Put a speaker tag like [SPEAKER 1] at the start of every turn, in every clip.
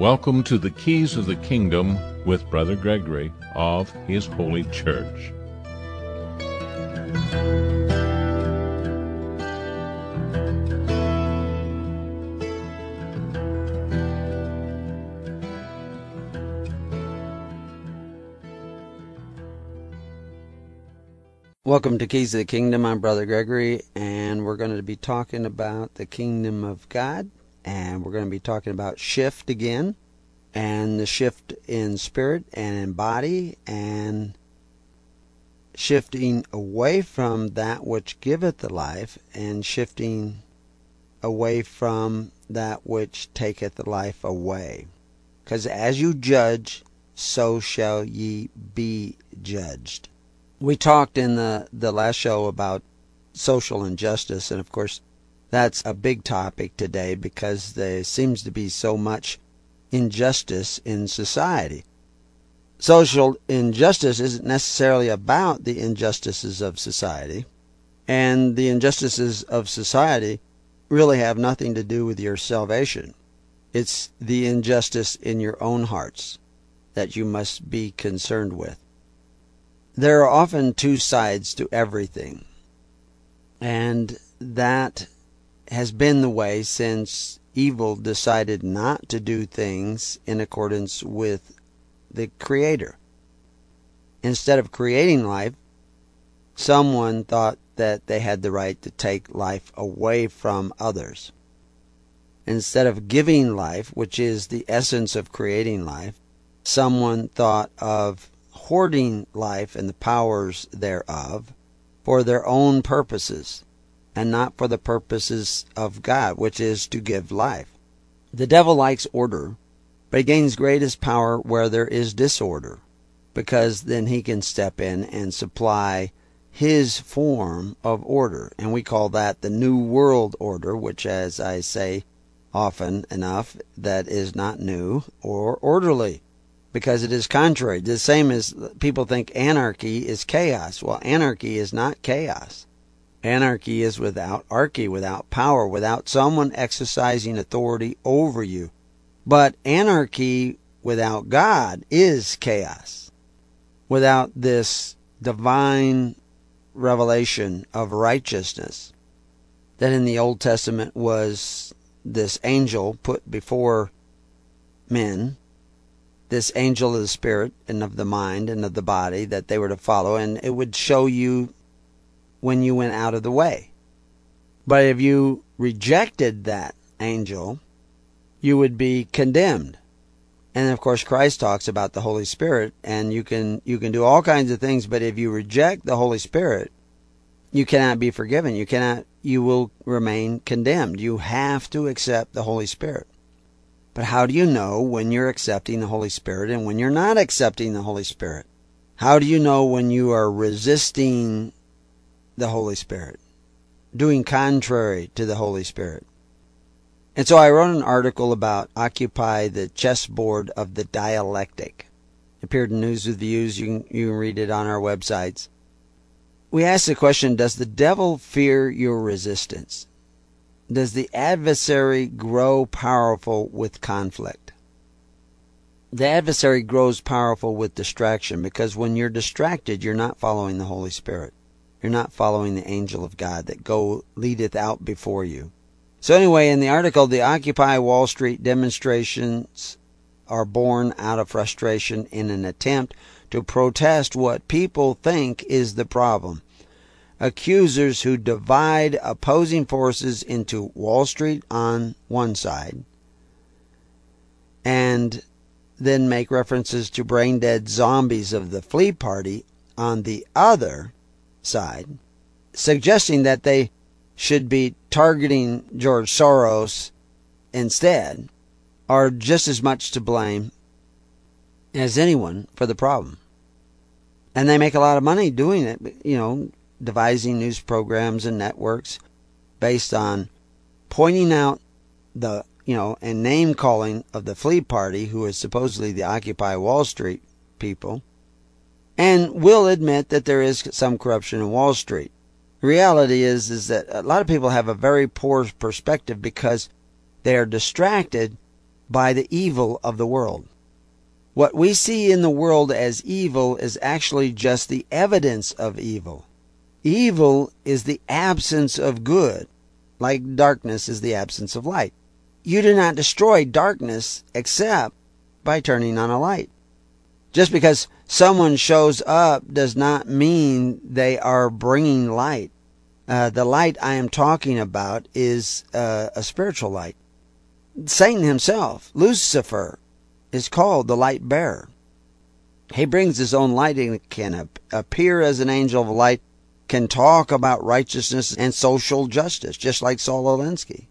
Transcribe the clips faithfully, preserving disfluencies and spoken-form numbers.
[SPEAKER 1] Welcome to the Keys of the Kingdom with Brother Gregory of His Holy Church.
[SPEAKER 2] Welcome to Keys of the Kingdom. I'm Brother Gregory, and we're going to be talking about the Kingdom of God, and we're going to be talking about shift again, and the shift in spirit and in body, and shifting away from that which giveth the life, and shifting away from that which taketh the life away. Because as you judge, so shall ye be judged. We talked in the, the last show about social injustice, and of course that's a big topic today because there seems to be so much injustice in society. Social injustice isn't necessarily about the injustices of society, and the injustices of society really have nothing to do with your salvation. It's the injustice in your own hearts that you must be concerned with. There are often two sides to everything, and that has been the way since evil decided not to do things in accordance with the Creator. Instead of creating life, someone thought that they had the right to take life away from others. Instead of giving life, which is the essence of creating life, someone thought of hoarding life and the powers thereof for their own purposes and not for the purposes of God, which is to give life. The devil likes order, but he gains greatest power where there is disorder, because then he can step in and supply his form of order, and we call that the New World Order, which, as I say often enough, that is not new or orderly, because it is contrary. The same as people think anarchy is chaos. Well, anarchy is not chaos. Anarchy is without archy, without power, without someone exercising authority over you. But anarchy without God is chaos. Without this divine revelation of righteousness that in the Old Testament was this angel put before men, this angel of the spirit and of the mind and of the body that they were to follow, and it would show you when you went out of the way. But if you rejected that angel, you would be condemned. And of course Christ talks about the Holy Spirit, and you can you can do all kinds of things, but if you reject the Holy Spirit, you cannot be forgiven. You cannot you will remain condemned. You have to accept the Holy Spirit. But how do you know when you're accepting the Holy Spirit and when you're not accepting the Holy Spirit? How do you know when you are resisting the Holy Spirit, doing contrary to the Holy Spirit? And so I wrote an article about Occupy the Chessboard of the Dialectic. It appeared in News with Views. You can, you can read it on our websites. We asked the question, does the devil fear your resistance? Does the adversary grow powerful with conflict? The adversary grows powerful with distraction, because when you're distracted, you're not following the Holy Spirit. You're not following the angel of God that go leadeth out before you. So anyway, in the article, the Occupy Wall Street demonstrations are born out of frustration in an attempt to protest what people think is the problem. Accusers who divide opposing forces into Wall Street on one side and then make references to brain-dead zombies of the Flea Party on the other side, suggesting that they should be targeting George Soros instead, are just as much to blame as anyone for the problem. And they make a lot of money doing it, you know, devising news programs and networks based on pointing out the, you know, and name calling of the Flea Party, who is supposedly the Occupy Wall Street people, and will admit that there is some corruption in Wall Street. The reality is, is that a lot of people have a very poor perspective because they are distracted by the evil of the world. What we see in the world as evil is actually just the evidence of evil. Evil is the absence of good, like darkness is the absence of light. You do not destroy darkness except by turning on a light. Just because someone shows up does not mean they are bringing light. Uh, the light I am talking about is uh, a spiritual light. Satan himself, Lucifer, is called the light bearer. He brings his own light and can appear as an angel of light, can talk about righteousness and social justice, just like Saul Alinsky.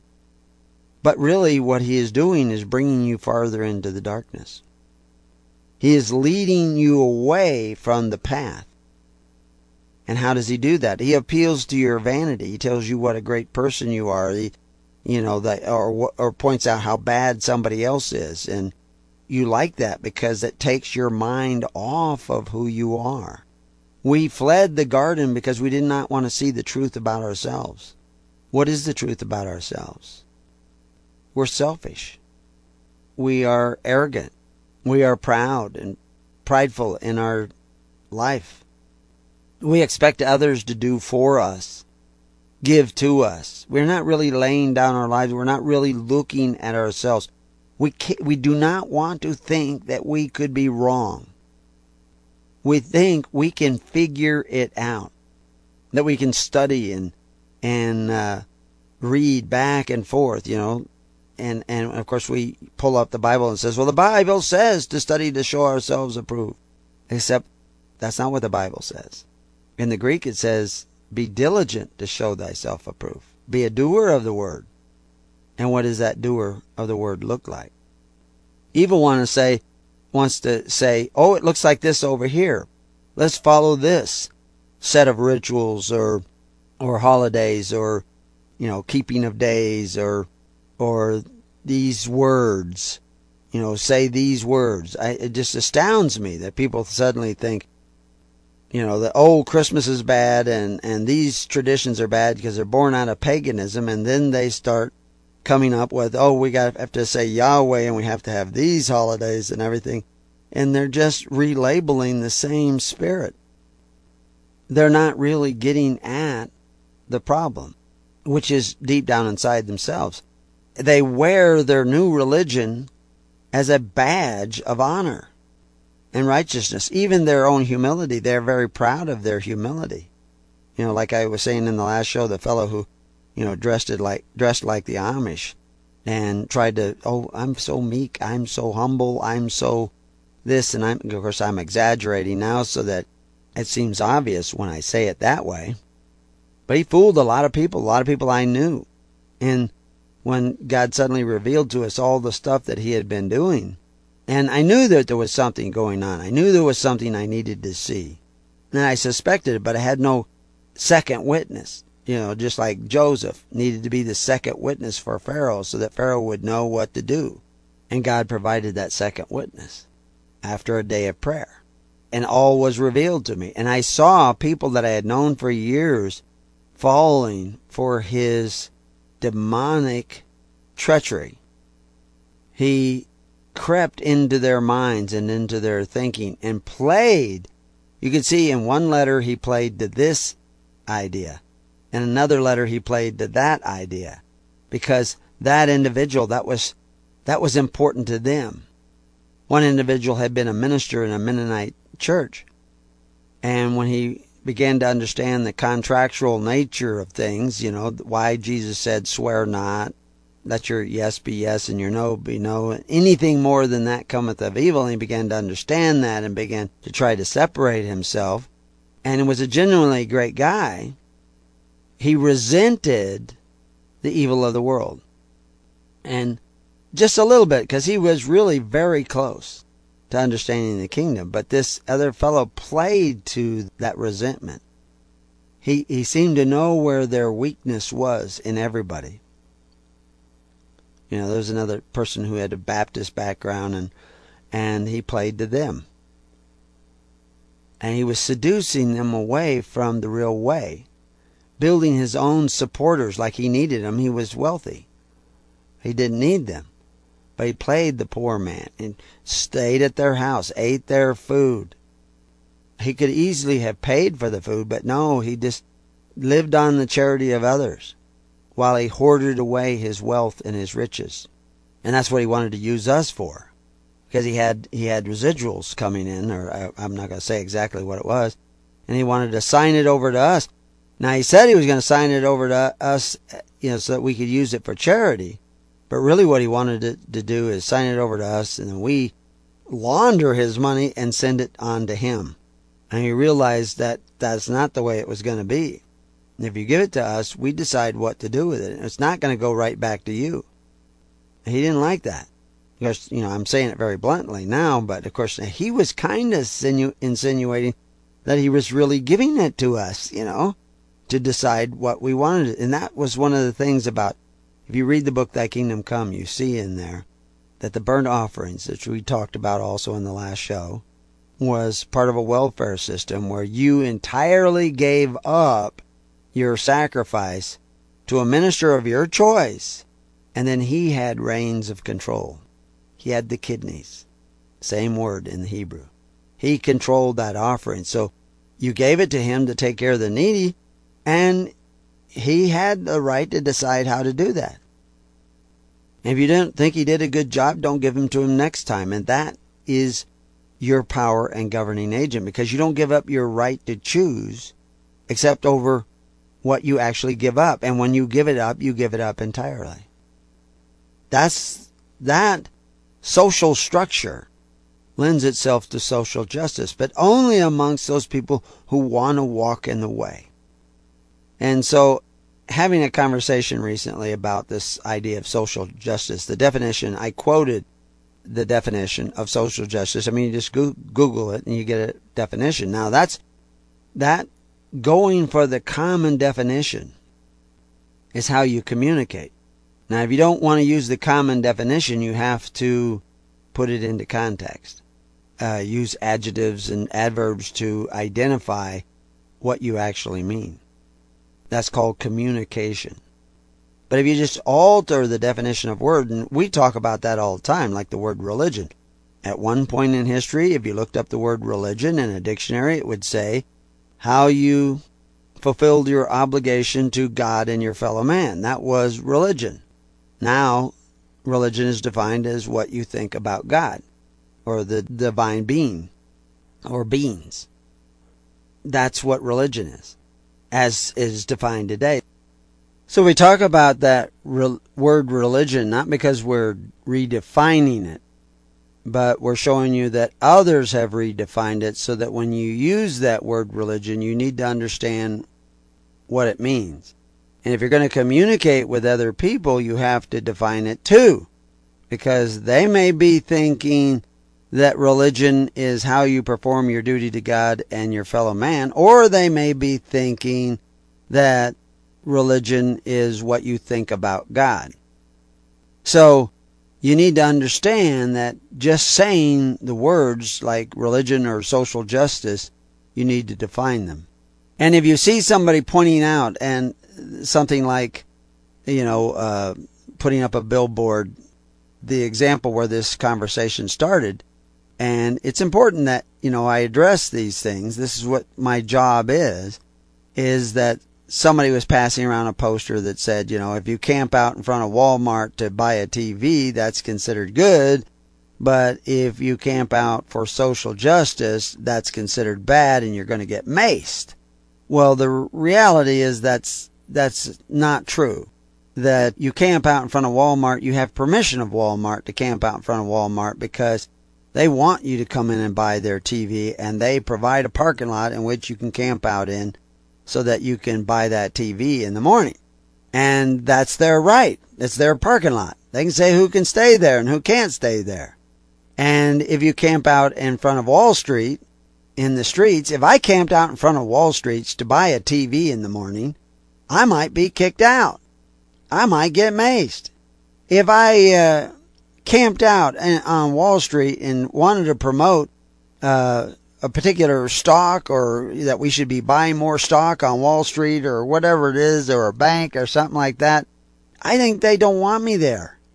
[SPEAKER 2] But really what he is doing is bringing you farther into the darkness. He is leading you away from the path. And how does he do that? He appeals to your vanity. He tells you what a great person you are. He, you know, that, or or points out how bad somebody else is, and you like that because it takes your mind off of who you are. We fled the garden because we did not want to see the truth about ourselves. What is the truth about ourselves? We're selfish. We are arrogant. We are proud and prideful in our life. We expect others to do for us, give to us. We're not really laying down our lives. We're not really looking at ourselves. We can't, we do not want to think that we could be wrong. We think we can figure it out, that we can study and and uh, read back and forth, you know. And, and of course we pull up the Bible and says, well, the Bible says to study to show ourselves approved. Except that's not what the Bible says. In the Greek it says, be diligent to show thyself approved. Be a doer of the word. And what does that doer of the word look like? Evil want to say, wants to say, oh, it looks like this over here. Let's follow this set of rituals or or holidays or, you know, keeping of days or or these words. You know, say these words. I, it just astounds me that people suddenly think, you know, that, oh, Christmas is bad and, and these traditions are bad because they're born out of paganism, and then they start coming up with, oh, we got have to say Yahweh and we have to have these holidays and everything. And they're just relabeling the same spirit. They're not really getting at the problem, which is deep down inside themselves. They wear their new religion as a badge of honor and righteousness. Even their own humility, they're very proud of their humility. You know, like I was saying in the last show, the fellow who, you know, dressed it like dressed like the Amish and tried to, oh, I'm so meek, I'm so humble, I'm so this, and I'm, of course I'm exaggerating now so that it seems obvious when I say it that way. But he fooled a lot of people, a lot of people I knew. And when God suddenly revealed to us all the stuff that he had been doing, and I knew that there was something going on. I knew there was something I needed to see. And I suspected it, but I had no second witness. You know, just like Joseph needed to be the second witness for Pharaoh so that Pharaoh would know what to do. And God provided that second witness after a day of prayer. And all was revealed to me. And I saw people that I had known for years falling for his demonic treachery. He crept into their minds and into their thinking and played. You could see in one letter he played to this idea. In another letter he played to that idea. Because that individual, that was that was important to them. One individual had been a minister in a Mennonite church. And when he began to understand the contractual nature of things, you know, why Jesus said, swear not, let your yes be yes and your no be no. Anything more than that cometh of evil. And he began to understand that and began to try to separate himself. And he was a genuinely great guy. He resented the evil of the world. And just a little bit, because he was really very close to understanding the kingdom. But this other fellow played to that resentment. He, he seemed to know where their weakness was in everybody. You know, there was another person who had a Baptist background, and and he played to them. And he was seducing them away from the real way, building his own supporters like he needed them. He was wealthy. He didn't need them. But he played the poor man and stayed at their house, ate their food. He could easily have paid for the food, but no, he just lived on the charity of others while he hoarded away his wealth and his riches. And that's what he wanted to use us for, because he had he had residuals coming in, or I, I'm not going to say exactly what it was, and he wanted to sign it over to us. Now, he said he was going to sign it over to us, you know, so that we could use it for charity. But really what he wanted to, to do is sign it over to us, and then we launder his money and send it on to him. And he realized that that's not the way it was going to be. And if you give it to us, we decide what to do with it. It's not going to go right back to you. He didn't like that. Because, you know, I'm saying it very bluntly now, but of course he was kind of insinu- insinuating that he was really giving it to us, you know, to decide what we wanted. And that was one of the things about, if you read the book Thy Kingdom Come, you see in there that the burnt offerings, which we talked about also in the last show, was part of a welfare system where you entirely gave up your sacrifice to a minister of your choice, and then he had reins of control. He had the kidneys. Same word in the Hebrew. He controlled that offering. So you gave it to him to take care of the needy, and he had the right to decide how to do that. If you don't think he did a good job, don't give him to him next time. And that is your power and governing agent, because you don't give up your right to choose except over what you actually give up. And when you give it up, you give it up entirely. That's that social structure lends itself to social justice, but only amongst those people who want to walk in the way. And so, having a conversation recently about this idea of social justice, the definition, I quoted the definition of social justice. I mean, you just Google it and you get a definition. Now, that's that going for the common definition is how you communicate. Now, if you don't want to use the common definition, you have to put it into context. Uh, use adjectives and adverbs to identify what you actually mean. That's called communication. But if you just alter the definition of word, and we talk about that all the time, like the word religion. At one point in history, if you looked up the word religion in a dictionary, it would say how you fulfilled your obligation to God and your fellow man. That was religion. Now, religion is defined as what you think about God, or the divine being, or beings. That's what religion is, as is defined today. So we talk about that re- word religion, not because we're redefining it, but we're showing you that others have redefined it, so that when you use that word religion, you need to understand what it means. And if you're going to communicate with other people, you have to define it too, because they may be thinking that religion is how you perform your duty to God and your fellow man, or they may be thinking that religion is what you think about God. So you need to understand that just saying the words like religion or social justice, you need to define them. And if you see somebody pointing out and something like, you know, uh, putting up a billboard, the example where this conversation started, and it's important that, you know, I address these things. This is what my job is, is that somebody was passing around a poster that said, you know, if you camp out in front of Walmart to buy a T V, that's considered good. But if you camp out for social justice, that's considered bad and you're going to get maced. Well, the reality is that's that's not true. That you camp out in front of Walmart, you have permission of Walmart to camp out in front of Walmart because they want you to come in and buy their T V, and they provide a parking lot in which you can camp out in so that you can buy that T V in the morning. And that's their right. It's their parking lot. They can say who can stay there and who can't stay there. And if you camp out in front of Wall Street, in the streets, if I camped out in front of Wall Street to buy a T V in the morning, I might be kicked out. I might get maced. If I uh, camped out on Wall Street and wanted to promote uh, a particular stock, or that we should be buying more stock on Wall Street or whatever it is, or a bank or something like that, I think they don't want me there.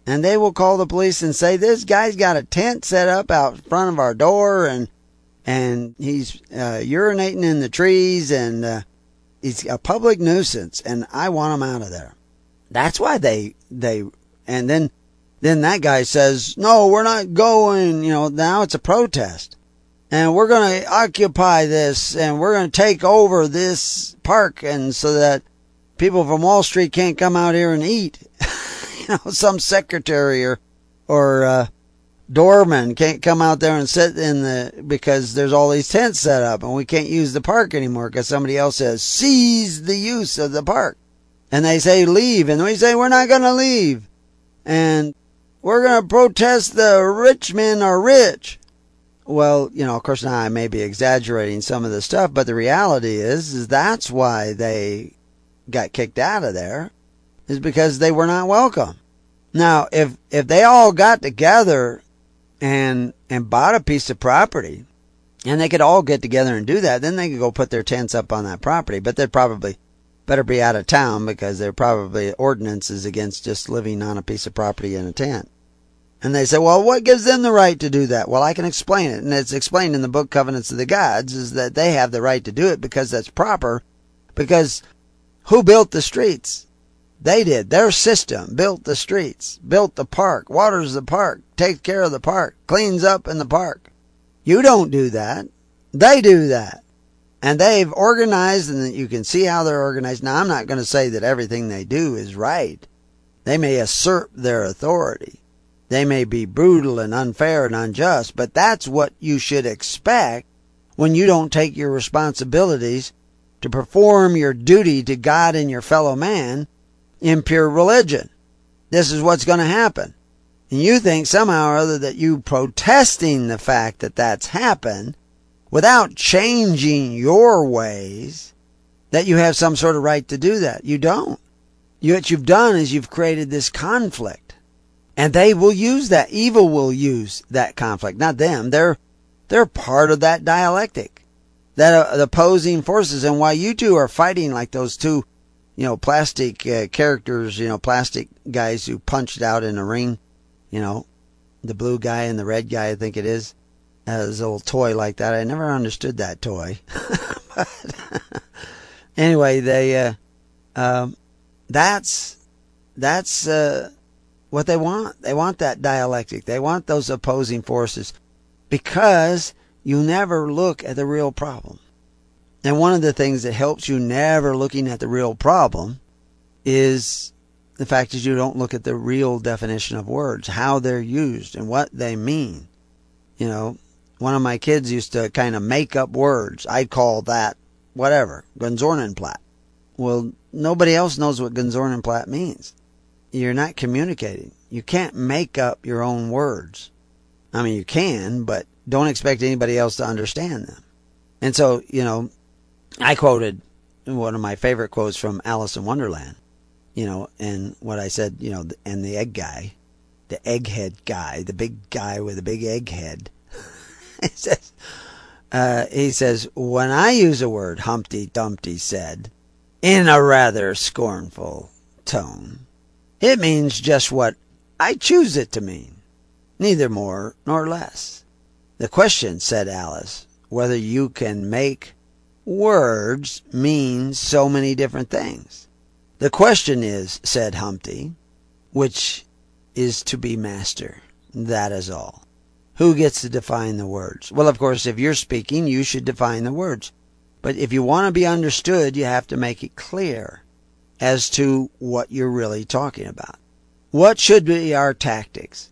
[SPEAKER 2] And they will call the police and say, this guy's got a tent set up out front of our door, and and he's uh, urinating in the trees, and uh, he's a public nuisance, and I want him out of there. That's why they, they, and then, then that guy says, no, we're not going, you know, now it's a protest. And we're going to occupy this, and we're going to take over this park, and so that people from Wall Street can't come out here and eat. You know, some secretary or, or, uh, doorman can't come out there and sit in the, because there's all these tents set up and we can't use the park anymore because somebody else has seized the use of the park. And they say leave, and we say we're not going to leave. And we're going to protest the rich men are rich. Well, you know, of course now I may be exaggerating some of the stuff, but the reality is, is that's why they got kicked out of there, is because they were not welcome. Now, if, if they all got together and, and bought a piece of property, and they could all get together and do that, then they could go put their tents up on that property, but they'd probably better be out of town because there are probably ordinances against just living on a piece of property in a tent. And they say, well, what gives them the right to do that? Well, I can explain it. And it's explained in the book Covenants of the Gods, is that they have the right to do it because that's proper. Because who built the streets? They did. Their system built the streets, built the park, waters the park, takes care of the park, cleans up in the park. You don't do that. They do that. And they've organized, and you can see how they're organized. Now, I'm not going to say that everything they do is right. They may assert their authority. They may be brutal and unfair and unjust, but that's what you should expect when you don't take your responsibilities to perform your duty to God and your fellow man in pure religion. This is what's going to happen. And you think somehow or other that you protesting the fact that that's happened without changing your ways, that you have some sort of right to do that. You don't. You, what you've done is you've created this conflict. And they will use that. Evil will use that conflict. Not them. They're, they're part of that dialectic. That uh, the opposing forces. And while you two are fighting like those two, you know, plastic uh, characters, you know, plastic guys who punched out in a ring, you know, the blue guy and the red guy, I think it is. Has a little toy like that. I never understood that toy. But anyway, they, uh, um, that's, that's, uh, what they want. They want that dialectic. They want those opposing forces because you never look at the real problem. And one of the things that helps you never looking at the real problem is the fact that you don't look at the real definition of words, how they're used and what they mean. You know, one of my kids used to kind of make up words. I'd call that whatever, Gunzornenplatt. Well, nobody else knows what Gunzornenplatt means. You're not communicating. You can't make up your own words. I mean, you can, but don't expect anybody else to understand them. And so, you know, I quoted one of my favorite quotes from Alice in Wonderland, you know, and what I said, you know, and the egg guy, the egghead guy, the big guy with a big egg head. he says, uh, he says, when I use a word, Humpty Dumpty said, in a rather scornful tone, it means just what I choose it to mean, neither more nor less. The question, said Alice, whether you can make words mean so many different things. The question is, said Humpty, which is to be master. That is all. Who gets to define the words? Well, of course, if you're speaking, you should define the words. But if you want to be understood, you have to make it clear as to what you're really talking about. What should be our tactics?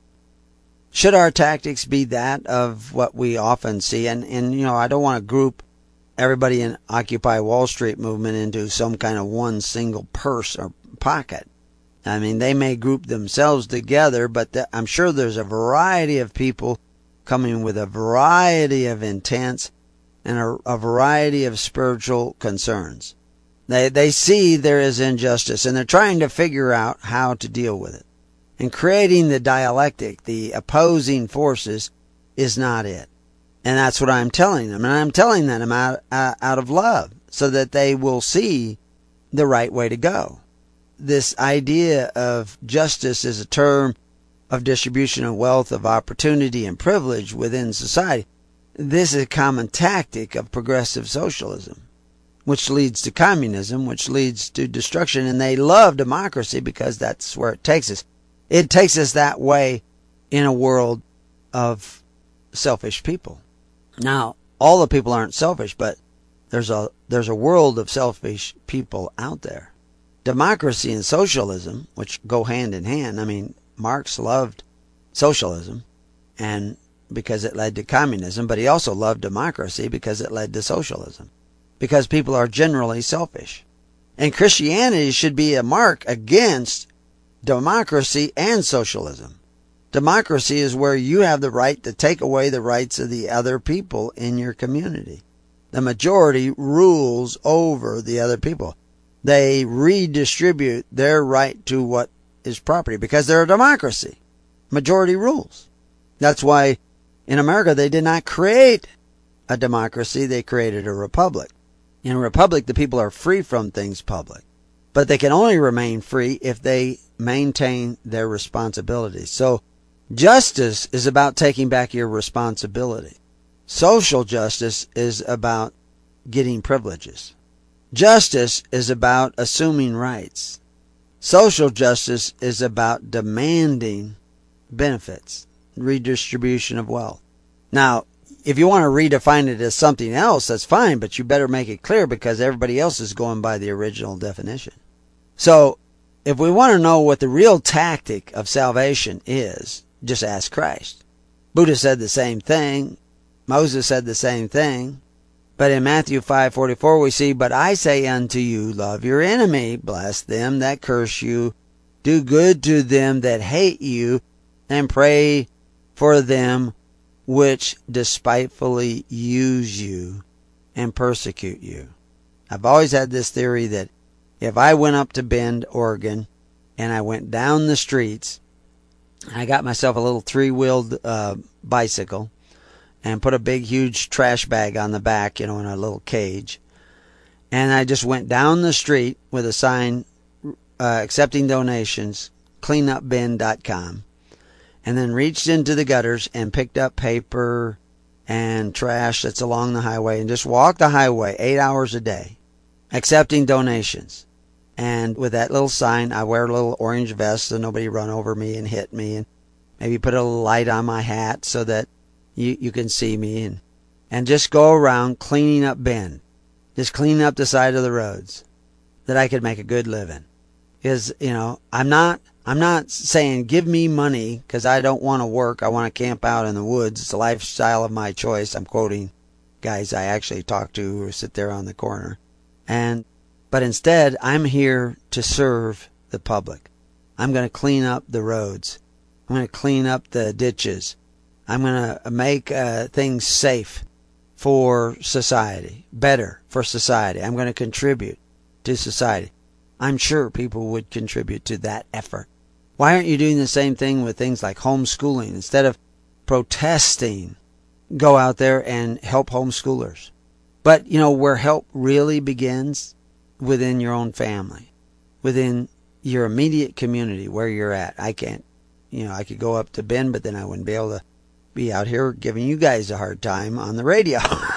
[SPEAKER 2] Should our tactics be that of what we often see? And, and you know, I don't want to group everybody in Occupy Wall Street movement into some kind of one single purse or pocket. I mean, they may group themselves together, but the, I'm sure there's a variety of people coming with a variety of intents and a, a variety of spiritual concerns. They, they see there is injustice, and they're trying to figure out how to deal with it. And creating the dialectic, the opposing forces, is not it. And that's what I'm telling them. And I'm telling them out, uh, out of love, so that they will see the right way to go. this idea of justice as a term of distribution of wealth, of opportunity, and privilege within society, this is a common tactic of progressive socialism, which leads to communism, which leads to destruction. And they love democracy because that's where it takes us. It takes us that way in a world of selfish people. Now, all the people aren't selfish, but there's a there's a world of selfish people out there. Democracy and socialism, which go hand in hand. I mean, Marx loved socialism and because it led to communism, but he also loved democracy because it led to socialism. Because people are generally selfish. And Christianity should be a mark against democracy and socialism. Democracy is where you have the right to take away the rights of the other people in your community. The majority rules over the other people. They redistribute their right to what is property because they're a democracy. Majority rules. That's why in America they did not create a democracy, they created a republic. In a republic, the people are free from things public. But they can only remain free if they maintain their responsibilities. So justice is about taking back your responsibility. Social justice is about getting privileges. Justice is about assuming rights. Social justice is about demanding benefits, redistribution of wealth. Now, if you want to redefine it as something else, that's fine, but you better make it clear because everybody else is going by the original definition. So, if we want to know what the real tactic of salvation is, just ask Christ. Buddha said the same thing. Moses said the same thing. But in Matthew five forty-four we see, "But I say unto you, love your enemy, bless them that curse you, do good to them that hate you, and pray for them which despitefully use you and persecute you." I've always had this theory that if I went up to Bend, Oregon, and I went down the streets, I got myself a little three-wheeled uh, bicycle, and put a big, huge trash bag on the back, you know, in a little cage. And I just went down the street with a sign uh, accepting donations, clean up bend dot com, and then reached into the gutters and picked up paper and trash that's along the highway and just walked the highway eight hours a day, accepting donations. And with that little sign, I wear a little orange vest so nobody run over me and hit me, and maybe put a little light on my hat so that You, you can see me, and, and just go around cleaning up Bend. Just cleaning up the side of the roads that I could make a good living. Because, you know, I'm not, I'm not saying give me money because I don't want to work. I want to camp out in the woods. It's a lifestyle of my choice. I'm quoting guys I actually talk to who sit there on the corner. And, but instead, I'm here to serve the public. I'm going to clean up the roads. I'm going to clean up the ditches. I'm going to make uh, things safe for society, better for society. I'm going to contribute to society. I'm sure people would contribute to that effort. Why aren't you doing the same thing with things like homeschooling? Instead of protesting, go out there and help homeschoolers. But, you know, where help really begins within your own family, within your immediate community where you're at. I can't, you know, I could go up to Bend, but then I wouldn't be able to be out here giving you guys a hard time on the radio.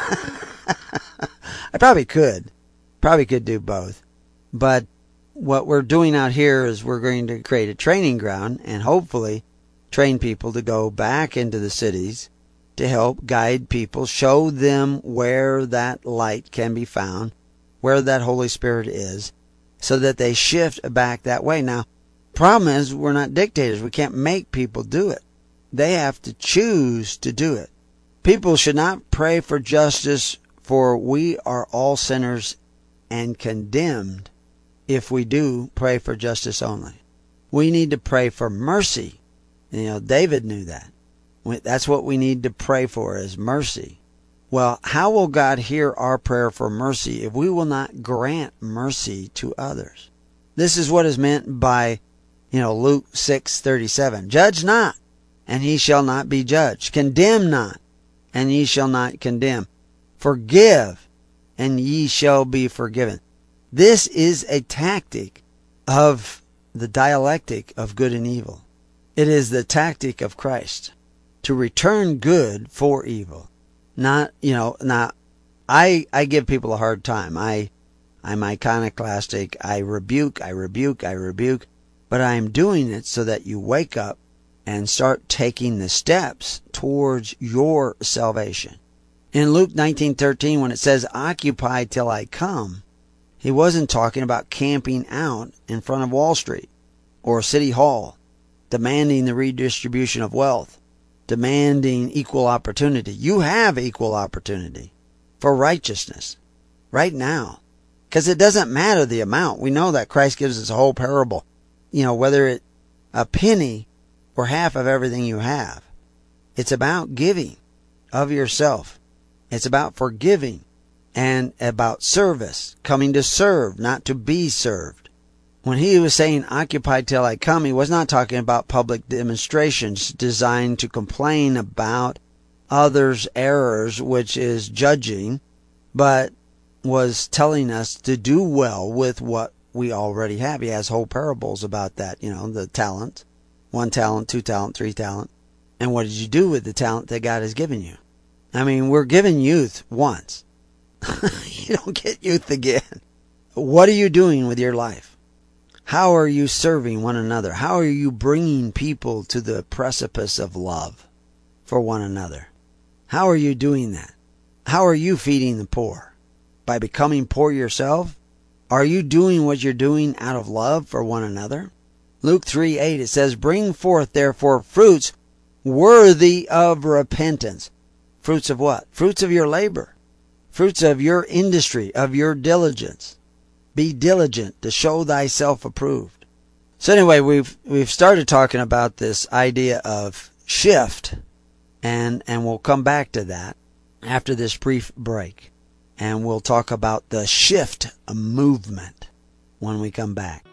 [SPEAKER 2] I probably could. Probably could do both. But what we're doing out here is we're going to create a training ground and hopefully train people to go back into the cities to help guide people, show them where that light can be found, where that Holy Spirit is, so that they shift back that way. Now, problem is we're not dictators. We can't make people do it. They have to choose to do it. People should not pray for justice, for we are all sinners and condemned if we do pray for justice only. We need to pray for mercy. You know, David knew that. That's what we need to pray for, is mercy. Well, how will God hear our prayer for mercy if we will not grant mercy to others? This is what is meant by, you know, Luke six thirty-seven. Judge not, and ye shall not be judged. Condemn not, and ye shall not condemn. Forgive, and ye shall be forgiven. This is a tactic of the dialectic of good and evil. It is the tactic of Christ to return good for evil. Not, you know, not, I, I give people a hard time. I, I'm iconoclastic. I rebuke, I rebuke, I rebuke. But I am doing it so that you wake up and start taking the steps towards your salvation. In Luke nineteen thirteen, when it says, occupy till I come, he wasn't talking about camping out in front of Wall Street or City Hall, demanding the redistribution of wealth, demanding equal opportunity. You have equal opportunity for righteousness right now. Because it doesn't matter the amount. We know that Christ gives us a whole parable. You know, whether it's a penny or half of everything you have. It's about giving of yourself. It's about forgiving and about service, coming to serve, not to be served. When he was saying, occupy till I come, he was not talking about public demonstrations designed to complain about others' errors, which is judging, but was telling us to do well with what we already have. He has whole parables about that, you know, the talent, one talent, two talent, three talent. And what did you do with the talent that God has given you? I mean, we're given youth once. You don't get youth again. What are you doing with your life? How are you serving one another? How are you bringing people to the precipice of love for one another? How are you doing that? How are you feeding the poor? By becoming poor yourself? Are you doing what you're doing out of love for one another? Luke three eight, it says, bring forth therefore fruits worthy of repentance. Fruits of what? Fruits of your labor. Fruits of your industry, of your diligence. Be diligent to show thyself approved. So anyway, we've we've started talking about this idea of shift, and and we'll come back to that after this brief break. And we'll talk about the shift movement when we come back.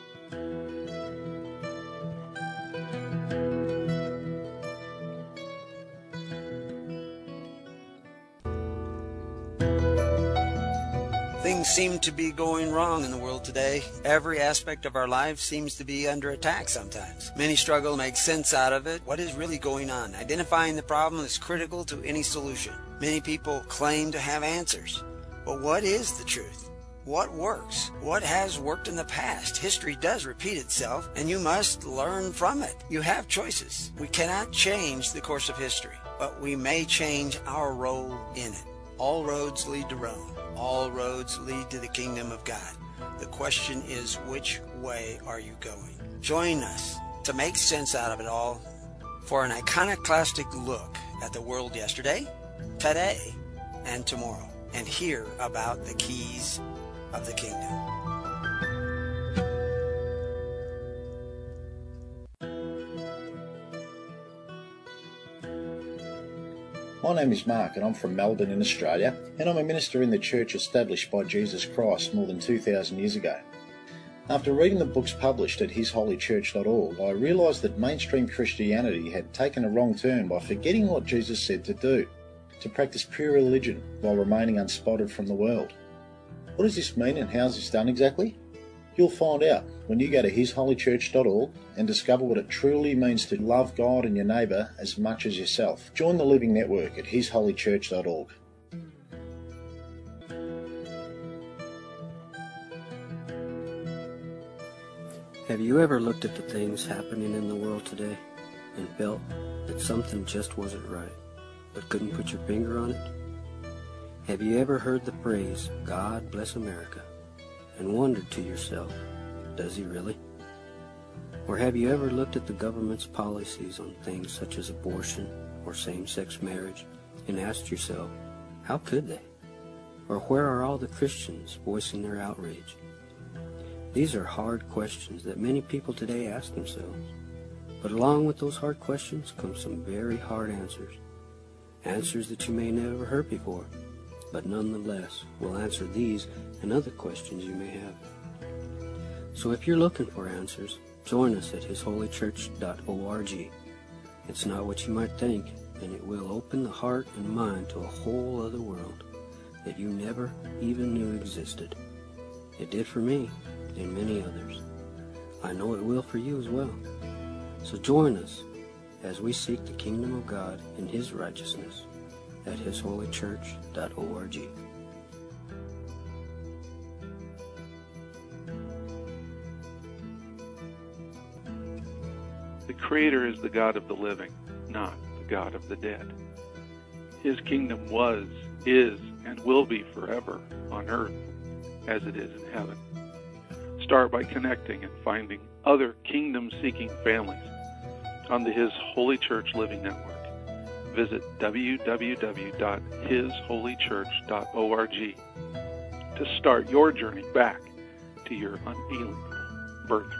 [SPEAKER 2] Things seem to be going wrong in the world today. Every aspect of our life seems to be under attack sometimes. Many struggle to make sense out of it. What is really going on? Identifying the problem is critical to any solution. Many people claim to have answers. But what is the truth? What works? What has worked in the past? History does repeat itself, and you must learn from it. You have choices. We cannot change the course of history, but we may change our role in it. All roads lead to Rome. All roads lead to the kingdom of God. The question is, which way are you going? Join us to make sense out of it all for an iconoclastic look at the world yesterday, today, and tomorrow, and hear about the keys of the kingdom.
[SPEAKER 3] My name is Mark and I'm from Melbourne in Australia, and I'm a minister in the church established by Jesus Christ more than two thousand years ago. After reading the books published at his holy church dot org, I realised that mainstream Christianity had taken a wrong turn by forgetting what Jesus said to do, to practice pure religion while remaining unspotted from the world. What does this mean and how is this done exactly? You'll find out when you go to his holy church dot org and discover what it truly means to love God and your neighbour as much as yourself. Join the Living Network at his holy church dot org.
[SPEAKER 4] Have you ever looked at the things happening in the world today and felt that something just wasn't right, but couldn't put your finger on it? Have you ever heard the phrase, God bless America, and wondered to yourself, does he really? Or have you ever looked at the government's policies on things such as abortion or same-sex marriage and asked yourself, how could they? Or where are all the Christians voicing their outrage? These are hard questions that many people today ask themselves. But along with those hard questions come some very hard answers. Answers that you may never heard before, but nonetheless will answer these and other questions you may have. So if you're looking for answers, join us at his holy church dot org. It's not what you might think, and it will open the heart and mind to a whole other world that you never even knew existed. It did for me and many others. I know it will for you as well. So join us as we seek the kingdom of God and His righteousness at his holy church dot org.
[SPEAKER 5] The Creator is the God of the living, not the God of the dead. His kingdom was, is, and will be forever on earth as it is in heaven. Start by connecting and finding other kingdom-seeking families on the His Holy Church Living Network. Visit w w w dot his holy church dot org to start your journey back to your unalienable birthright.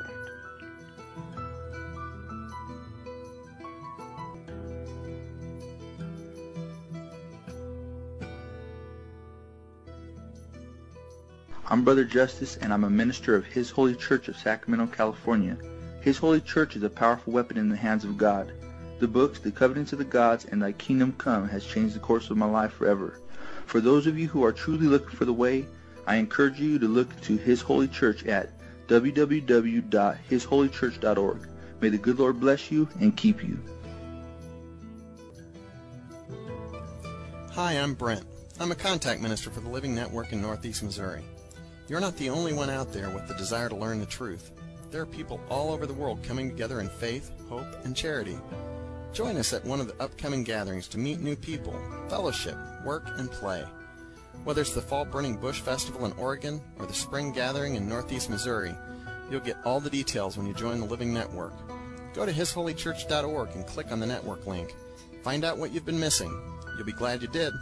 [SPEAKER 6] I'm Brother Justice, and I'm a minister of His Holy Church of Sacramento, California. His Holy Church is a powerful weapon in the hands of God. The books, The Covenants of the Gods, and Thy Kingdom Come has changed the course of my life forever. For those of you who are truly looking for the way, I encourage you to look to His Holy Church at w w w dot his holy church dot org. May the good Lord bless you and keep you.
[SPEAKER 7] Hi, I'm Brent. I'm a contact minister for the Living Network in Northeast Missouri. You're not the only one out there with the desire to learn the truth. There are people all over the world coming together in faith, hope, and charity. Join us at one of the upcoming gatherings to meet new people, fellowship, work, and play. Whether it's the Fall Burning Bush Festival in Oregon or the Spring Gathering in Northeast Missouri, you'll get all the details when you join the Living Network. Go to his holy church dot org and click on the network link. Find out what you've been missing. You'll be glad you did.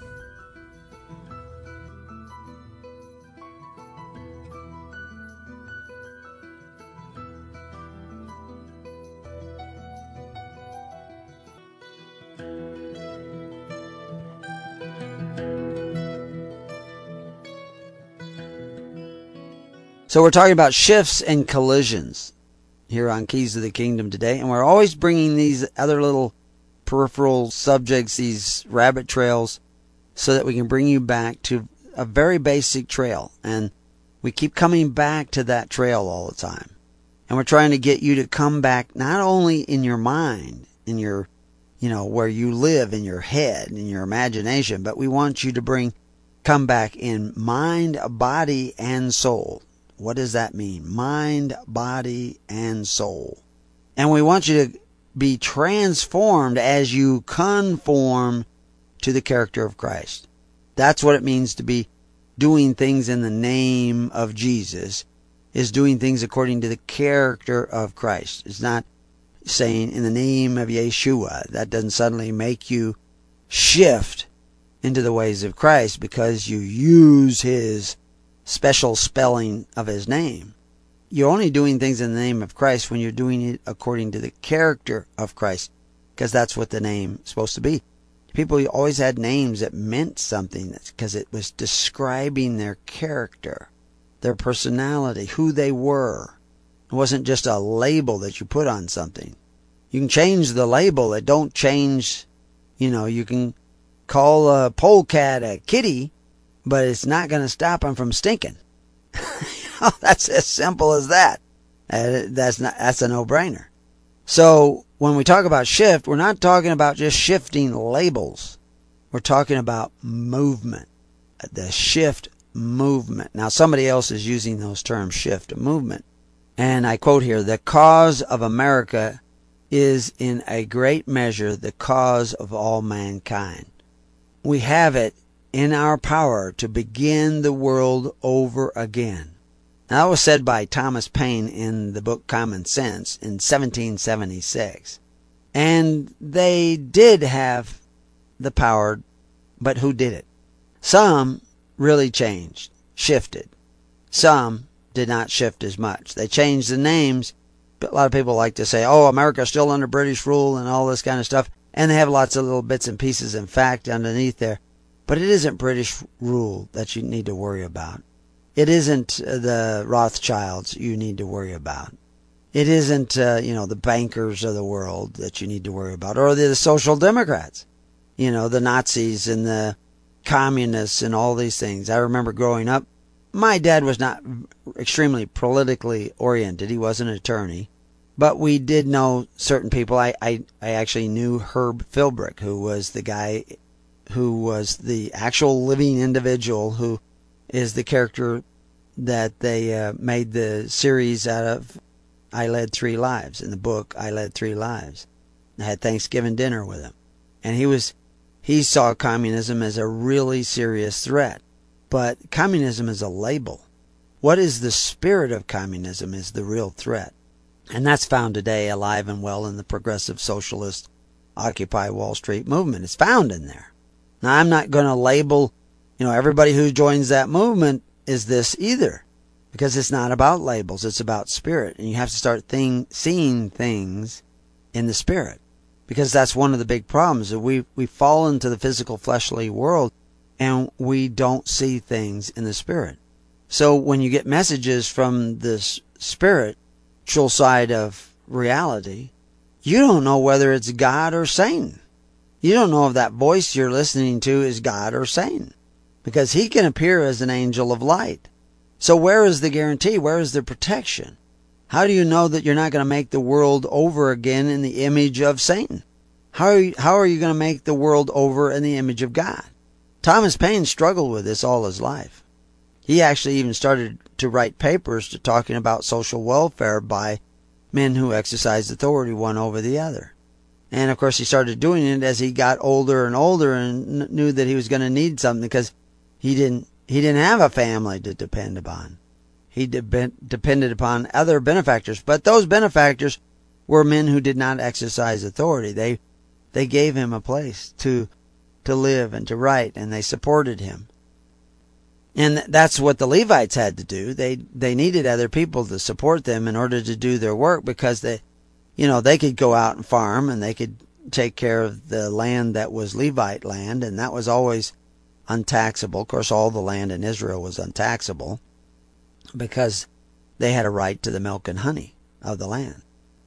[SPEAKER 2] So we're talking about shifts and collisions here on Keys to the Kingdom today, and we're always bringing these other little peripheral subjects, these rabbit trails, so that we can bring you back to a very basic trail. And we keep coming back to that trail all the time. And we're trying to get you to come back not only in your mind, in your, you know, where you live, in your head, in your imagination, but we want you to bring, come back in mind, body, and soul. What does that mean? Mind, body, and soul. And we want you to be transformed as you conform to the character of Christ. That's what it means to be doing things in the name of Jesus, is doing things according to the character of Christ. It's not saying in the name of Yeshua. That doesn't suddenly make you shift into the ways of Christ because you use His special spelling of His name. You're only doing things in the name of Christ when you're doing it according to the character of Christ, because that's what the name is supposed to be. People always had names that meant something because it was describing their character, their personality, who they were. It wasn't just a label that you put on something. You can change the label. It don't change, you know, you can call a polecat a kitty, but it's not going to stop them from stinking. That's as simple as that. That's not, that's a no-brainer. So when we talk about shift, we're not talking about just shifting labels. We're talking about movement, the shift movement. Now somebody else is using those terms, shift and movement. And I quote here, the cause of America is in a great measure the cause of all mankind. We have it in our power to begin the world over again. Now, that was said by Thomas Paine in the book Common Sense in seventeen seventy-six. And they did have the power, but who did it? Some really changed, shifted. Some did not shift as much. They changed the names, but a lot of people like to say, oh, America's still under British rule and all this kind of stuff. And they have lots of little bits and pieces in fact underneath there. But it isn't British rule that you need to worry about. It isn't the Rothschilds you need to worry about. It isn't, uh, you know, the bankers of the world that you need to worry about, or the social democrats, you know, the Nazis and the communists and all these things. I remember growing up, my dad was not extremely politically oriented. He was an attorney. But we did know certain people. I, I, I actually knew Herb Philbrick, who was the guy who was the actual living individual who is the character that they uh, made the series out of. I Led Three Lives. In the book, I Led Three Lives. I had Thanksgiving dinner with him. And he was, he saw communism as a really serious threat. But communism is a label. What is the spirit of communism is the real threat. And that's found today alive and well in the progressive socialist Occupy Wall Street movement. It's found in there. Now, I'm not going to label, you know, everybody who joins that movement is this either. Because it's not about labels. It's about spirit. And you have to start thing, seeing things in the spirit. Because that's one of the big problems. That we, we fall into the physical, fleshly world and we don't see things in the spirit. So when you get messages from this spiritual side of reality, you don't know whether it's God or Satan. You don't know if that voice you're listening to is God or Satan. Because he can appear as an angel of light. So where is the guarantee? Where is the protection? How do you know that you're not going to make the world over again in the image of Satan? How are you, how are you going to make the world over in the image of God? Thomas Paine struggled with this all his life. He actually even started to write papers to talking about social welfare by men who exercised authority one over the other. And of course he started doing it as he got older and older and knew that he was going to need something because he didn't he didn't have a family to depend upon. He de- depended upon other benefactors, but those benefactors were men who did not exercise authority. They they gave him a place to to live and to write, and they supported him. And that's what the Levites had to do. They they needed other people to support them in order to do their work because they, you know, they could go out and farm and they could take care of the land that was Levite land, and that was always untaxable. Of course, all the land in Israel was untaxable because they had a right to the milk and honey of the land.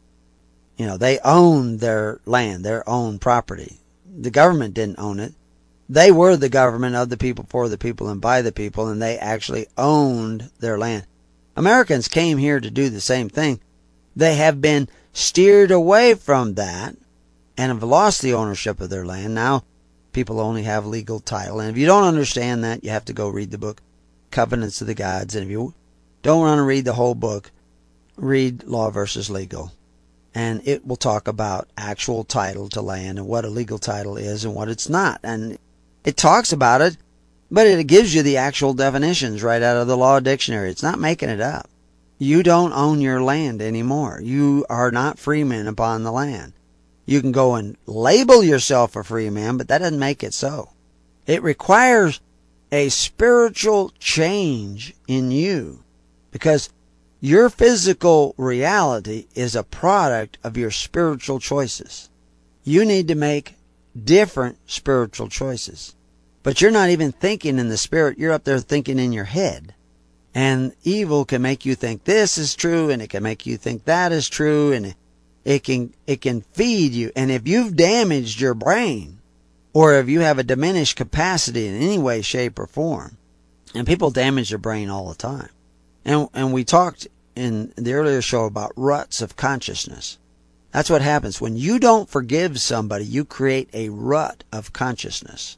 [SPEAKER 2] You know, they owned their land, their own property. The government didn't own it. They were the government of the people, for the people, and by the people, and they actually owned their land. Americans came here to do the same thing. They have been steered away from that and have lost the ownership of their land. Now, people only have legal title. And if you don't understand that, you have to go read the book, Covenants of the Gods. And if you don't want to read the whole book, read Law versus Legal. And it will talk about actual title to land and what a legal title is and what it's not. And it talks about it, but it gives you the actual definitions right out of the law dictionary. It's not making it up. You don't own your land anymore. You are not free men upon the land. You can go and label yourself a free man, but that doesn't make it so. It requires a spiritual change in you because your physical reality is a product of your spiritual choices. You need to make different spiritual choices. But you're not even thinking in the spirit. You're up there thinking in your head. And evil can make you think this is true, and it can make you think that is true, and it can it can feed you. And if you've damaged your brain, or if you have a diminished capacity in any way, shape, or form, and people damage their brain all the time. And and we talked in the earlier show about ruts of consciousness. That's what happens. When you don't forgive somebody, you create a rut of consciousness.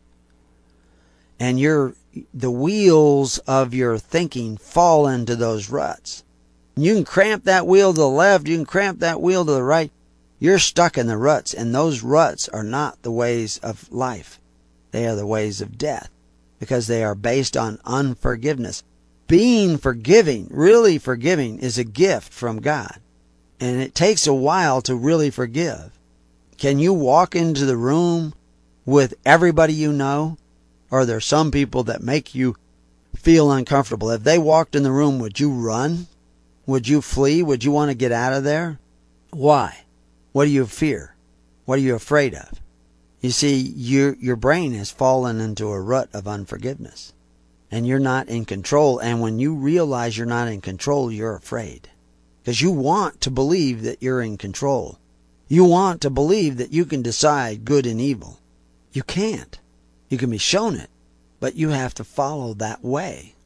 [SPEAKER 2] And your the wheels of your thinking fall into those ruts. You can cramp that wheel to the left, you can cramp that wheel to the right. You're stuck in the ruts, and those ruts are not the ways of life. They are the ways of death, because they are based on unforgiveness. Being forgiving, really forgiving, is a gift from God. And it takes a while to really forgive. Can you walk into the room with everybody you know? Or are there some people that make you feel uncomfortable? If they walked in the room, would you run? Would you flee? Would you want to get out of there? Why? What do you fear? What are you afraid of? You see, your your brain has fallen into a rut of unforgiveness. And you're not in control. And when you realize you're not in control, you're afraid. Because you want to believe that you're in control. You want to believe that you can decide good and evil. You can't. You can be shown it, but you have to follow that way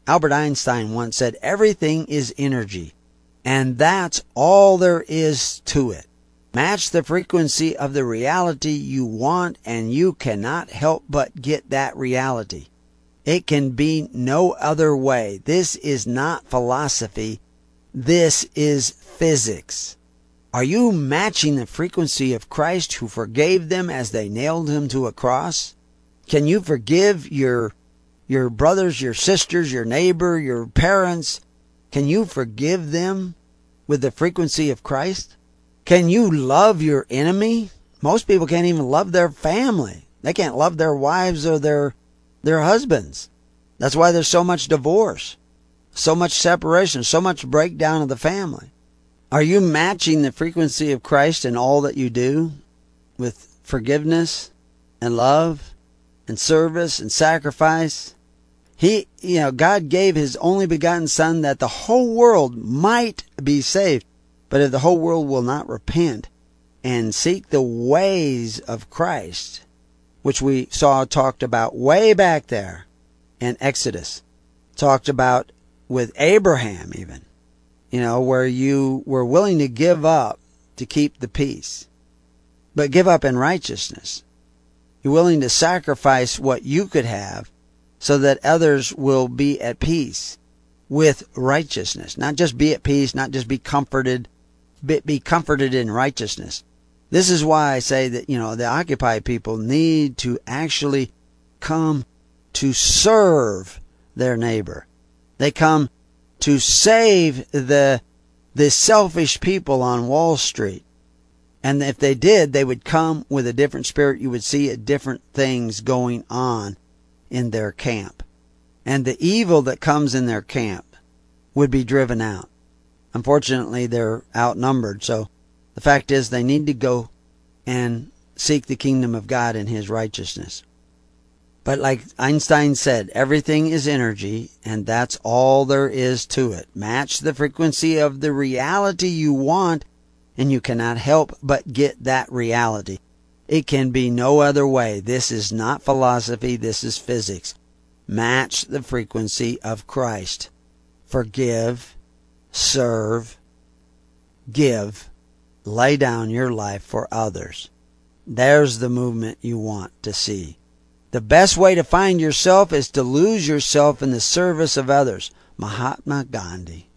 [SPEAKER 2] Albert Einstein once said, everything is energy, and that's all there is to it. Match the frequency of the reality you want, and you cannot help but get that reality. It can be no other way. This is not philosophy. This is physics. Are you matching the frequency of Christ who forgave them as they nailed him to a cross? Can you forgive your your brothers, your sisters, your neighbor, your parents? Can you forgive them with the frequency of Christ? Can you love your enemy? Most people can't even love their family. They can't love their wives or their their husbands. That's why there's so much divorce, so much separation, so much breakdown of the family. Are you matching the frequency of Christ in all that you do with forgiveness and love and service and sacrifice? He, you know, God gave his only begotten Son that the whole world might be saved. But if the whole world will not repent and seek the ways of Christ, which we saw talked about way back there in Exodus, talked about with Abraham even, you know, where you were willing to give up to keep the peace, but give up in righteousness. You're willing to sacrifice what you could have so that others will be at peace with righteousness. Not just be at peace, not just be comforted, but be comforted in righteousness. This is why I say that, you know, the Occupy people need to actually come to serve their neighbor. They come to save the the selfish people on Wall Street. And if they did, they would come with a different spirit. You would see different things going on in their camp. And the evil that comes in their camp would be driven out. Unfortunately, they're outnumbered. So the fact is they need to go and seek the kingdom of God and his righteousness. But like Einstein said, everything is energy, and that's all there is to it. Match the frequency of the reality you want, and you cannot help but get that reality. It can be no other way. This is not philosophy. This is physics. Match the frequency of Christ. Forgive, serve, give, lay down your life for others. There's the movement you want to see. The best way to find yourself is to lose yourself in the service of others. Mahatma Gandhi.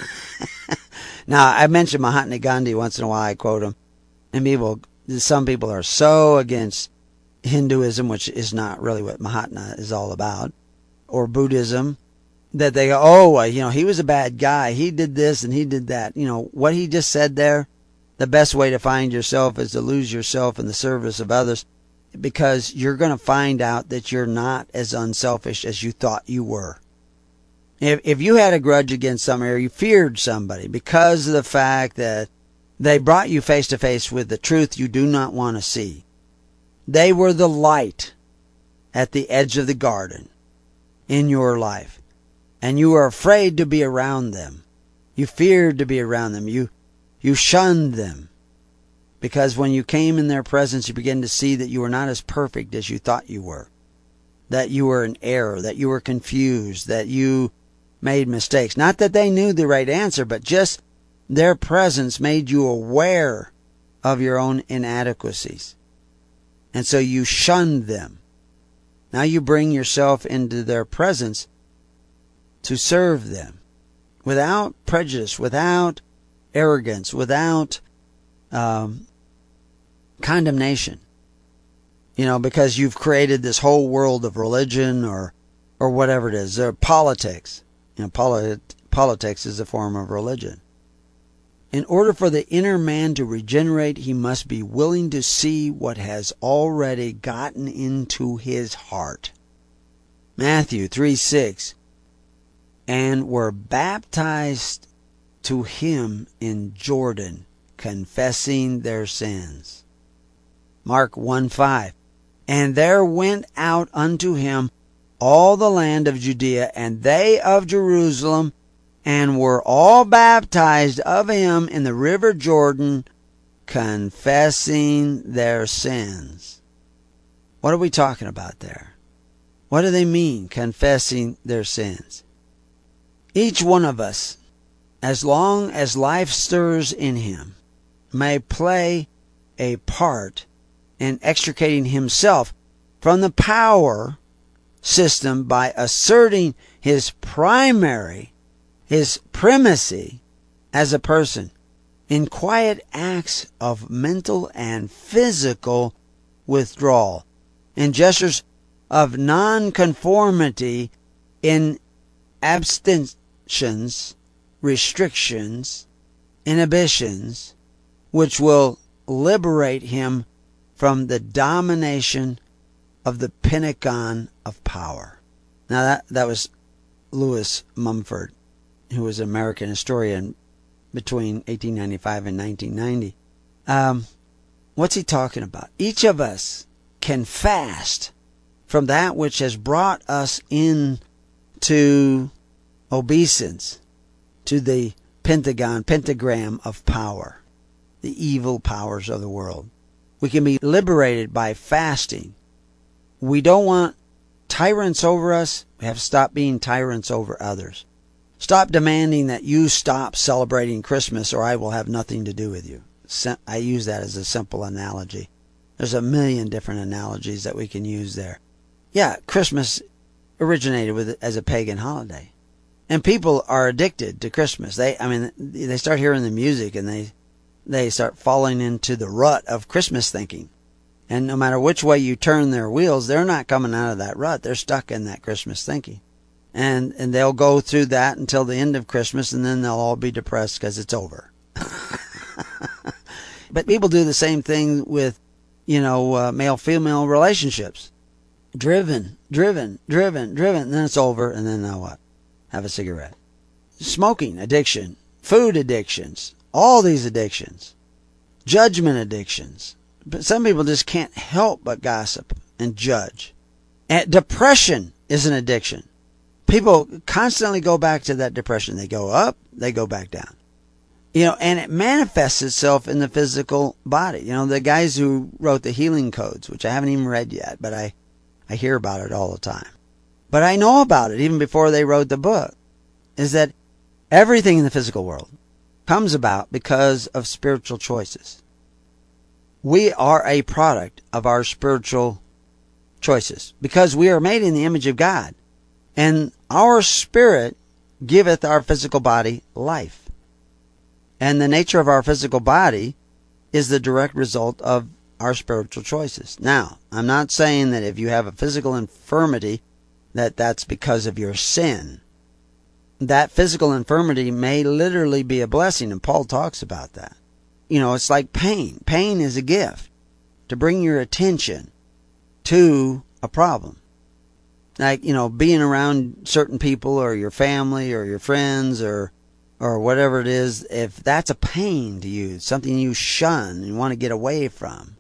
[SPEAKER 2] Now, I mention Mahatma Gandhi once in a while. I quote him. And people, some people are so against Hinduism, which is not really what Mahatma is all about, or Buddhism, that they go, oh, well, you know, he was a bad guy. He did this and he did that. You know, what he just said there, the best way to find yourself is to lose yourself in the service of others, because you're going to find out that you're not as unselfish as you thought you were. If if you had a grudge against somebody, or you feared somebody because of the fact that they brought you face to face with the truth you do not want to see, they were the light at the edge of the garden in your life, and you were afraid to be around them. You feared to be around them. You you shunned them, because when you came in their presence, you began to see that you were not as perfect as you thought you were, that you were in error, that you were confused, that you made mistakes. Not that they knew the right answer, but just their presence made you aware of your own inadequacies. And so you shunned them. Now you bring yourself into their presence to serve them without prejudice, without arrogance, without um, condemnation. You know, because you've created this whole world of religion or or whatever it is, or politics. You know, polit- politics is a form of religion. In order for the inner man to regenerate, he must be willing to see what has already gotten into his heart. Matthew three six. And were baptized to him in Jordan, confessing their sins. Mark one five. And there went out unto him all the land of Judea, and they of Jerusalem, and were all baptized of him in the river Jordan, confessing their sins. What are we talking about there? What do they mean, confessing their sins? Each one of us, as long as life stirs in him, may play a part in extricating himself from the power system by asserting his primary, his primacy as a person in quiet acts of mental and physical withdrawal, in gestures of nonconformity, in abstentions, restrictions, inhibitions, which will liberate him from the domination of the Pentagon of power. Now that, that was Lewis Mumford, who was an American historian between eighteen ninety-five and nineteen ninety. Um, what's he talking about? Each of us can fast from that which has brought us into obeisance to the pentagon, pentagram of power, the evil powers of the world. We can be liberated by fasting. We don't want tyrants over us. We have to stop being tyrants over others. Stop demanding that you stop celebrating Christmas or I will have nothing to do with you. I use that as a simple analogy. There's a million different analogies that we can use there. Yeah, Christmas originated with as a pagan holiday. And people are addicted to Christmas. They, I mean, they start hearing the music and they, they start falling into the rut of Christmas thinking. And no matter which way you turn their wheels, they're not coming out of that rut. They're stuck in that Christmas thinking. And and they'll go through that until the end of Christmas, and then they'll all be depressed because it's over. But people do the same thing with, you know, uh, male-female relationships. Driven, driven, driven, driven, and then it's over, and then now what? Have a cigarette. Smoking addiction, food addictions, all these addictions, judgment addictions. But some people just can't help but gossip and judge. And depression is an addiction. People constantly go back to that depression. They go up, they go back down. You know, and it manifests itself in the physical body. You know, the guys who wrote the healing codes, which I haven't even read yet, but I, I hear about it all the time. But I know about it even before they wrote the book, is that everything in the physical world comes about because of spiritual choices. We are a product of our spiritual choices because we are made in the image of God. And our spirit giveth our physical body life. And the nature of our physical body is the direct result of our spiritual choices. Now, I'm not saying that if you have a physical infirmity, that that's because of your sin. That physical infirmity may literally be a blessing, and Paul talks about that. You know, it's like pain. Pain is a gift to bring your attention to a problem. Like, you know, being around certain people or your family or your friends or or whatever it is, if that's a pain to you, something you shun and want to get away from,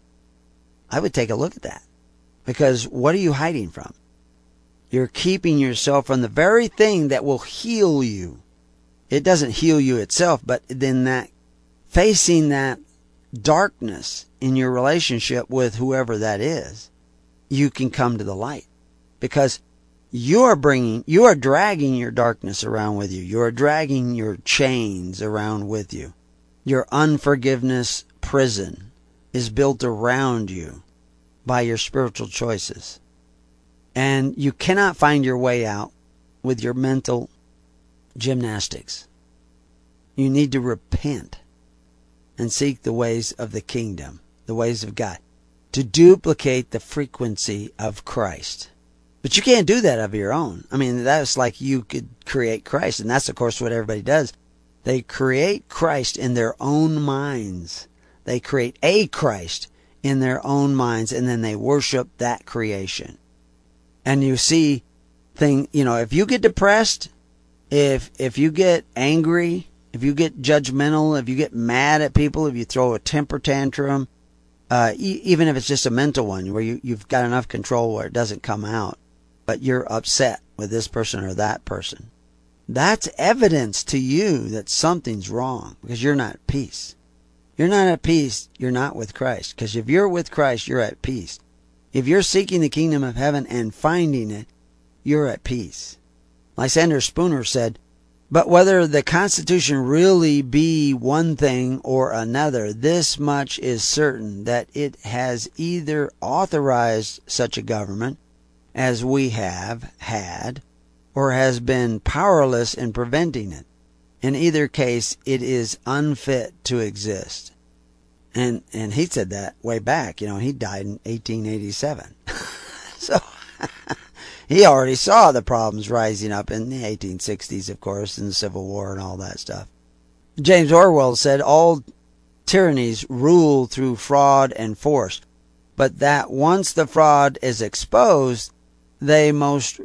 [SPEAKER 2] I would take a look at that. Because what are you hiding from? You're keeping yourself from the very thing that will heal you. It doesn't heal you itself, but then that facing that darkness in your relationship with whoever that is, you can come to the light. Because you are bringing, you are dragging your darkness around with you. You are dragging your chains around with you. Your unforgiveness prison is built around you by your spiritual choices. And you cannot find your way out with your mental gymnastics. You need to repent and seek the ways of the kingdom, the ways of God, to duplicate the frequency of Christ. But you can't do that of your own. I mean, that's like you could create Christ, and that's, of course, what everybody does. They create Christ in their own minds. They create a Christ in their own minds, and then they worship that creation. And you see, thing, you know, if you get depressed, if if you get angry, if you get judgmental, if you get mad at people, if you throw a temper tantrum, uh, e- even if it's just a mental one where you, you've got enough control where it doesn't come out, but you're upset with this person or that person, that's evidence to you that something's wrong because you're not at peace. You're not at peace, you're not with Christ. Because if you're with Christ, you're at peace. If you're seeking the kingdom of heaven and finding it, you're at peace. Lysander Spooner said, But whether the Constitution really be one thing or another, this much is certain, that it has either authorized such a government as we have had, or has been powerless in preventing it. In either case, it is unfit to exist. And and he said that way back. You know, he died in eighteen eighty-seven. So he already saw the problems rising up in the eighteen sixties, of course, and the Civil War and all that stuff. James Orwell said, all tyrannies rule through fraud and force, but that once the fraud is exposed, they most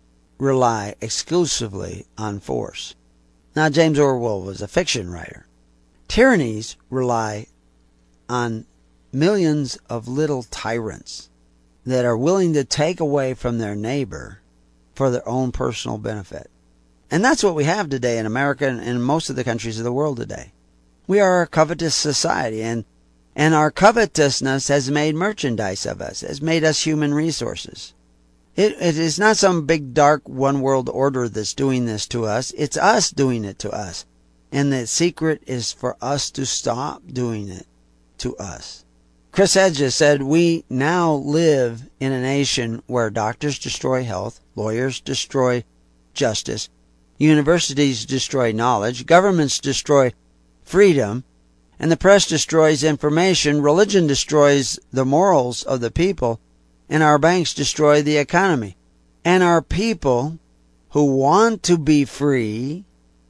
[SPEAKER 2] rely exclusively on force. Now, James Orwell was a fiction writer. Tyrannies rely on millions of little tyrants that are willing to take away from their neighbor for their own personal benefit. And that's what we have today in America and in most of the countries of the world today. We are a covetous society, and, and our covetousness has made merchandise of us, has made us human resources. It, it is not some big dark one world order that's doing this to us. It's us doing it to us. And the secret is for us to stop doing it to us. Chris Hedges said, we now live in a nation where doctors destroy health, lawyers destroy justice, universities destroy knowledge, governments destroy freedom, and the press destroys information, religion destroys the morals of the people, and our banks destroy the economy. And our people who want to be free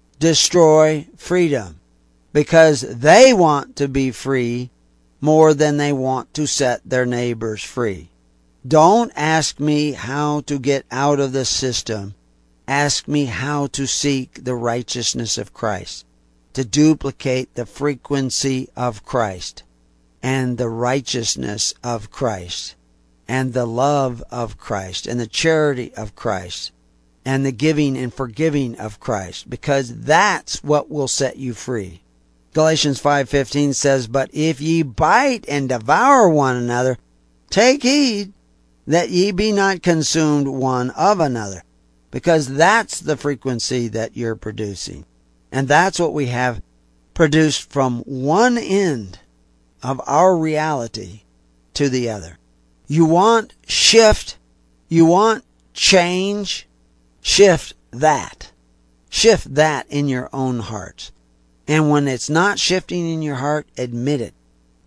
[SPEAKER 2] destroy freedom because they want to be free more than they want to set their neighbors free. Don't ask me how to get out of the system. Ask me how to seek the righteousness of Christ, to duplicate the frequency of Christ and the righteousness of Christ and the love of Christ and the charity of Christ and the giving and forgiving of Christ, because that's what will set you free. Galatians five fifteen says, but if ye bite and devour one another, take heed that ye be not consumed one of another, because that's the frequency that you're producing. And that's what we have produced from one end of our reality to the other. You want shift, you want change, shift that. Shift that in your own heart. And when it's not shifting in your heart, admit it.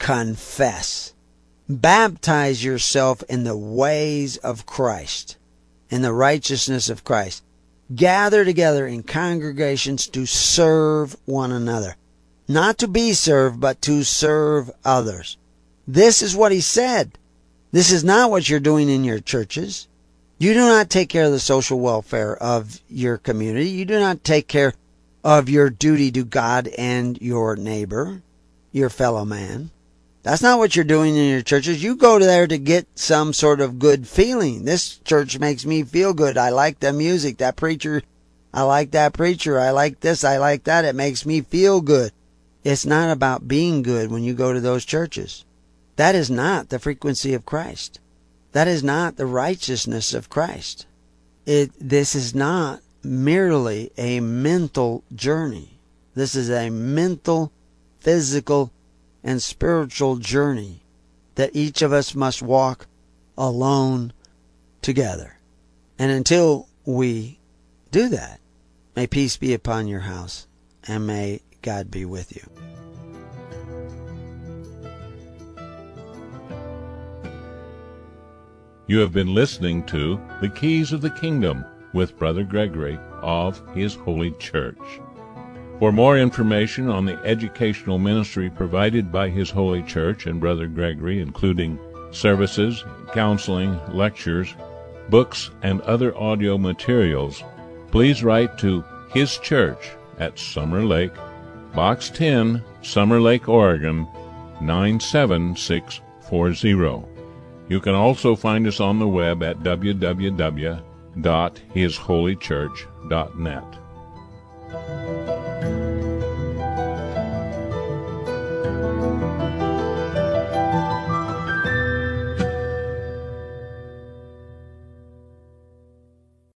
[SPEAKER 2] Confess. Baptize yourself in the ways of Christ, in the righteousness of Christ. Gather together in congregations to serve one another. Not to be served, but to serve others. This is what he said. This is not what you're doing in your churches. You do not take care of the social welfare of your community. You do not take care of your duty to God and your neighbor, your fellow man. That's not what you're doing in your churches. You go there to get some sort of good feeling. This church makes me feel good. I like the music. That preacher, I like that preacher. I like this. I like that. It makes me feel good. It's not about being good when you go to those churches. That is not the frequency of Christ. That is not the righteousness of Christ. It, this is not merely a mental journey. This is a mental, physical, and spiritual journey that each of us must walk alone together. And until we do that, may peace be upon your house, and may God be with you.
[SPEAKER 1] You have been listening to The Keys of the Kingdom with Brother Gregory of His Holy Church. For more information on the educational ministry provided by His Holy Church and Brother Gregory, including services, counseling, lectures, books, and other audio materials, please write to His Church at Summer Lake, Box ten, Summer Lake, Oregon, nine seven six four zero. You can also find us on the web at w w w dot his holy church dot net.